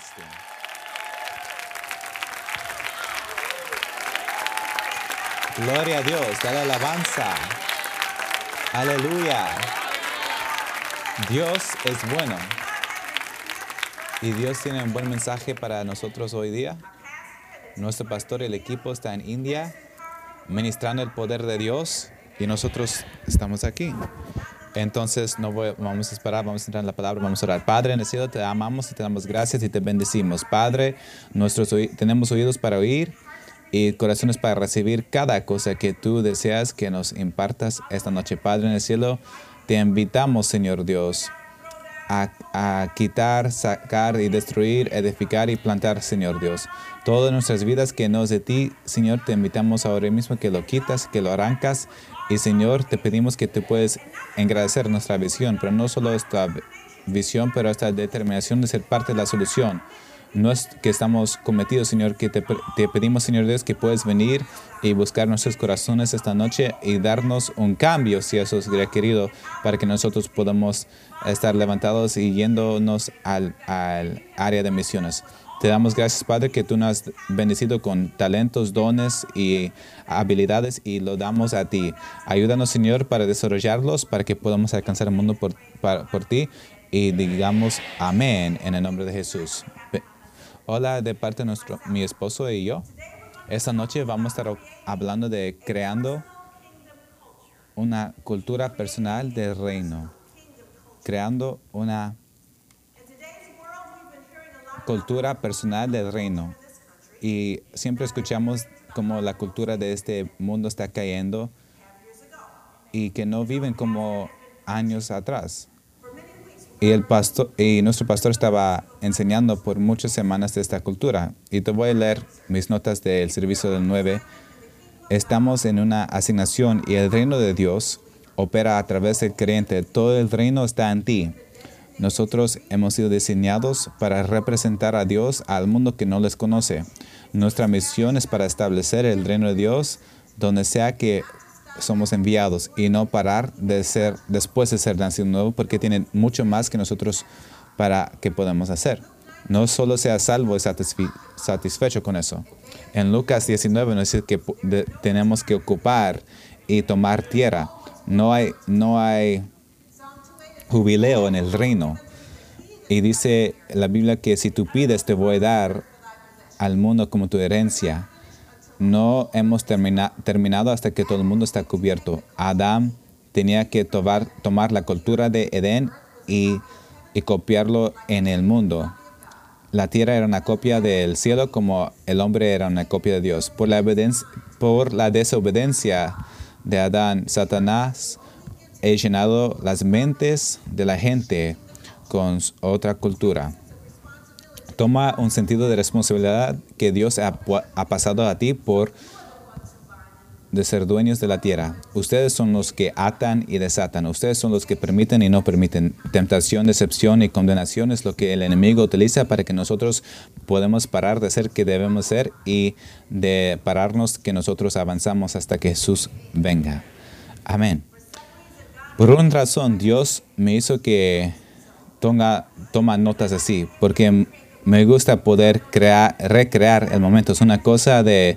Weinstein. Gloria a Dios, dale alabanza. Aleluya. Dios es bueno. Y Dios tiene un buen mensaje para nosotros hoy día. Nuestro pastor y el equipo está en India ministrando el poder de Dios y nosotros estamos aquí. Entonces vamos a esperar, vamos a entrar en la palabra, vamos a orar. Padre en el cielo, te amamos y te damos gracias y te bendecimos. Padre, tenemos oídos para oír y corazones para recibir cada cosa que tú deseas que nos impartas esta noche. Padre en el cielo, te invitamos, Señor Dios, a quitar, sacar y destruir, edificar y plantar, Señor Dios. Todas nuestras vidas que no es de ti, Señor, te invitamos ahora mismo que lo quitas, que lo arrancas. Y, Señor, te pedimos que tú puedes engrandecer nuestra visión, pero no solo esta visión, pero esta determinación de ser parte de la solución. No es que estamos cometidos, Señor, que te pedimos, Señor Dios, que puedes venir y buscar nuestros corazones esta noche y darnos un cambio, si eso es requerido, para que nosotros podamos estar levantados y yéndonos al área de misiones. Te damos gracias, Padre, que tú nos has bendecido con talentos, dones y habilidades y lo damos a ti. Ayúdanos, Señor, para desarrollarlos, para que podamos alcanzar el mundo por ti y digamos amén en el nombre de Jesús. Hola, de parte de mi esposo y yo. Esta noche vamos a estar hablando de creando una cultura personal del reino. Creando una cultura personal del reino. Y siempre escuchamos cómo la cultura de este mundo está cayendo y que no viven como años atrás. Y nuestro pastor estaba enseñando por muchas semanas de esta cultura. Y te voy a leer mis notas del servicio del 9. Estamos en una asignación y el reino de Dios opera a través del creyente. Todo el reino está en ti. Nosotros hemos sido diseñados para representar a Dios al mundo que no les conoce. Nuestra misión es para establecer el reino de Dios donde sea que somos enviados y no parar de ser después de ser nacido nuevo, porque tienen mucho más que nosotros para que podamos hacer. No solo sea salvo y satisfecho con eso. En Lucas 19 nos dice que tenemos que ocupar y tomar tierra. No hay jubileo en el reino. Y dice la Biblia que si tú pides, te voy a dar al mundo como tu herencia. No hemos terminado hasta que todo el mundo está cubierto. Adán tenía que tomar la cultura de Edén y copiarlo en el mundo. La tierra era una copia del cielo como el hombre era una copia de Dios. Por la desobediencia de Adán, Satanás ha llenado las mentes de la gente con otra cultura. Toma un sentido de responsabilidad que Dios ha pasado a ti de ser dueños de la tierra. Ustedes son los que atan y desatan. Ustedes son los que permiten y no permiten. Tentación, decepción y condenación es lo que el enemigo utiliza para que nosotros podamos parar de ser que debemos ser y de pararnos que nosotros avanzamos hasta que Jesús venga. Amén. Por una razón, Dios me hizo que toma notas así, porque me gusta poder recrear el momento. Es una cosa de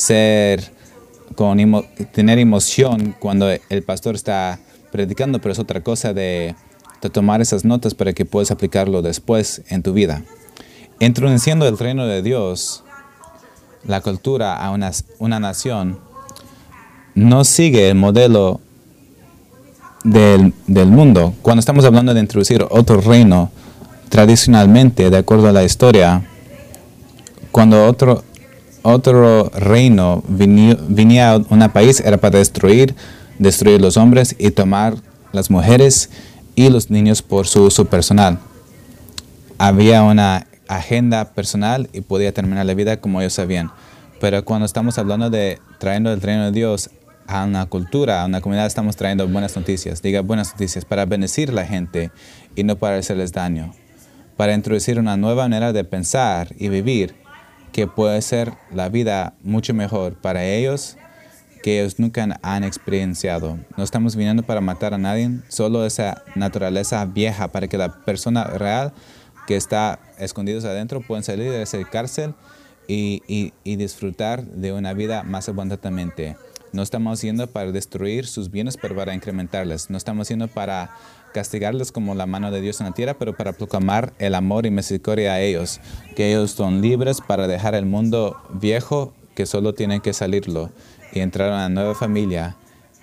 tener emoción cuando el pastor está predicando, pero es otra cosa de tomar esas notas para que puedas aplicarlo después en tu vida. Introduciendo el reino de Dios, la cultura a una nación, no sigue el modelo del mundo. Cuando estamos hablando de introducir otro reino, tradicionalmente, de acuerdo a la historia, cuando otro reino venía a un país, era para destruir los hombres y tomar las mujeres y los niños por su uso personal. Había una agenda personal y podía terminar la vida como ellos sabían. Pero cuando estamos hablando de trayendo el reino de Dios a una cultura, a una comunidad, estamos trayendo buenas noticias. Diga buenas noticias para bendecir a la gente y no para hacerles daño. Para introducir una nueva manera de pensar y vivir que puede ser la vida mucho mejor para ellos que ellos nunca han experienciado. No estamos viniendo para matar a nadie, solo esa naturaleza vieja para que la persona real que están escondidos adentro pueden salir de esa cárcel y disfrutar de una vida más abundantemente. No estamos yendo para destruir sus bienes, pero para incrementarles. No estamos yendo para castigarles como la mano de Dios en la tierra, pero para proclamar el amor y misericordia a ellos, que ellos son libres para dejar el mundo viejo, que solo tienen que salirlo y entrar a una nueva familia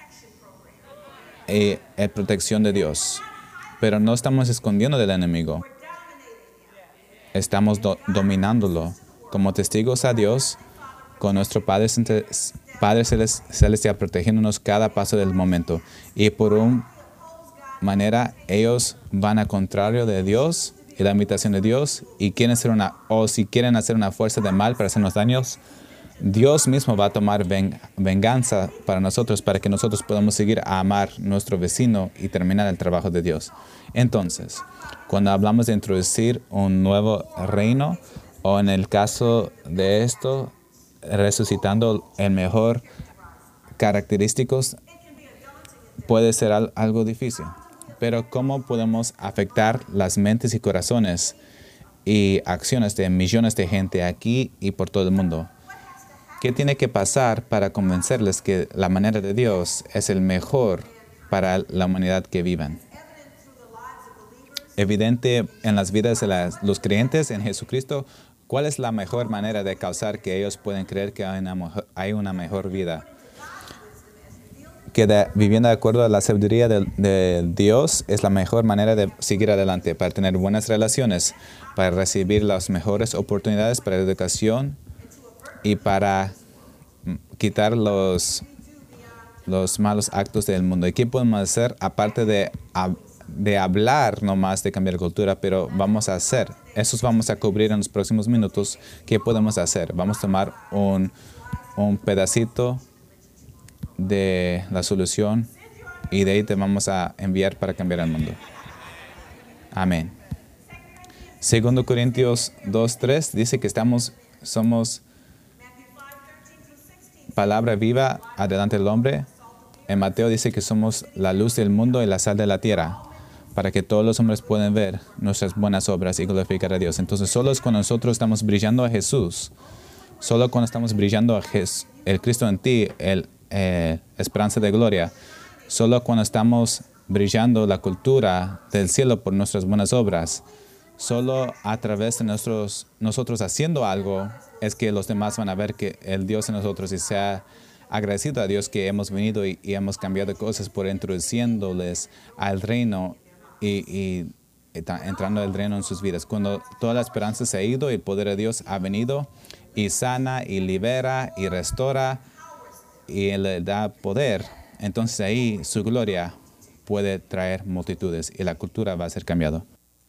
y protección de Dios. Pero no estamos escondiendo del enemigo. Estamos dominándolo como testigos a Dios, con nuestro Padre Celestial protegiéndonos cada paso del momento. Y por una manera, ellos van al contrario de Dios y la imitación de Dios y si quieren hacer una fuerza de mal para hacernos daños, Dios mismo va a tomar venganza para nosotros, para que nosotros podamos seguir a amar a nuestro vecino y terminar el trabajo de Dios. Entonces, cuando hablamos de introducir un nuevo reino, o en el caso de esto, resucitando el mejor característicos, puede ser algo difícil. Pero ¿cómo podemos afectar las mentes y corazones y acciones de millones de gente aquí y por todo el mundo? ¿Qué tiene que pasar para convencerles que la manera de Dios es el mejor para la humanidad que vivan? Evidente en las vidas de los creyentes en Jesucristo, ¿cuál es la mejor manera de causar que ellos puedan creer que hay una mejor vida? Que viviendo de acuerdo a la sabiduría de Dios es la mejor manera de seguir adelante, para tener buenas relaciones, para recibir las mejores oportunidades para la educación y para quitar los malos actos del mundo. ¿Y qué podemos hacer aparte de hablar nomás de cambiar cultura, pero vamos a hacer? Esos vamos a cubrir en los próximos minutos. ¿Qué podemos hacer? Vamos a tomar un pedacito de la solución y de ahí te vamos a enviar para cambiar el mundo. Amén. 2 Corintios 2:3 dice que somos palabra viva adelante del hombre. En Mateo dice que somos la luz del mundo y la sal de la tierra, para que todos los hombres puedan ver nuestras buenas obras y glorificar a Dios. Entonces, solo es cuando nosotros estamos brillando a Jesús, solo cuando estamos brillando a el Cristo en ti, esperanza de gloria, solo cuando estamos brillando la cultura del cielo por nuestras buenas obras, solo a través de nosotros haciendo algo, es que los demás van a ver que el Dios en nosotros y sea agradecido a Dios que hemos venido y hemos cambiado cosas por introduciéndoles al reino y entrando el reino en sus vidas. Cuando toda la esperanza se ha ido y el poder de Dios ha venido y sana y libera y restaura y le da poder, entonces ahí su gloria puede traer multitudes y la cultura va a ser cambiada.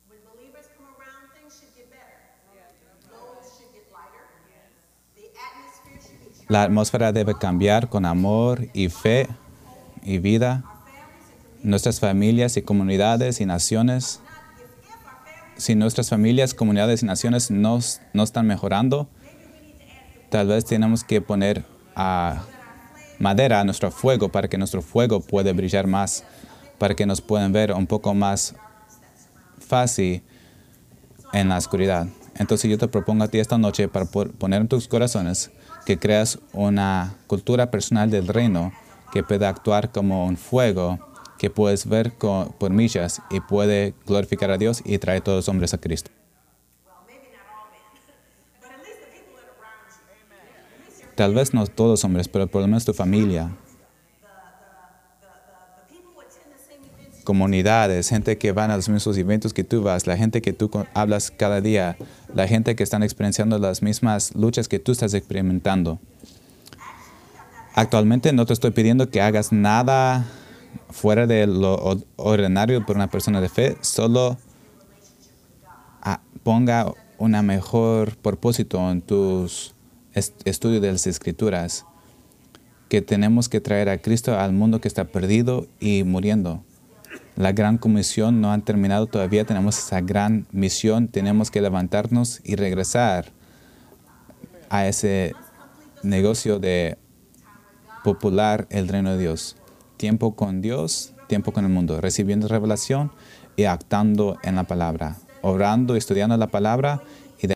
La atmósfera debe cambiar con amor y fe y vida. Nuestras familias y comunidades y naciones, si nuestras familias, comunidades y naciones no están mejorando, tal vez tenemos que poner madera a nuestro fuego para que nuestro fuego pueda brillar más, para que nos puedan ver un poco más fácil en la oscuridad. Entonces yo te propongo a ti esta noche para poner en tus corazones que creas una cultura personal del reino que pueda actuar como un fuego que puedes ver por millas y puede glorificar a Dios y traer a todos los hombres a Cristo. Tal vez no todos los hombres, pero por lo menos tu familia, comunidades, gente que van a los mismos eventos que tú vas, la gente que tú hablas cada día, la gente que están experienciando las mismas luchas que tú estás experimentando. Actualmente no te estoy pidiendo que hagas nada fuera de lo ordinario por una persona de fe, solo ponga un mejor propósito en tus estudios de las Escrituras, que tenemos que traer a Cristo al mundo que está perdido y muriendo. La gran comisión no ha terminado todavía, tenemos esa gran misión, tenemos que levantarnos y regresar a ese negocio de popular el reino de Dios. Tiempo con Dios, tiempo con el mundo, recibiendo revelación y actando en la palabra. orando, estudiando la palabra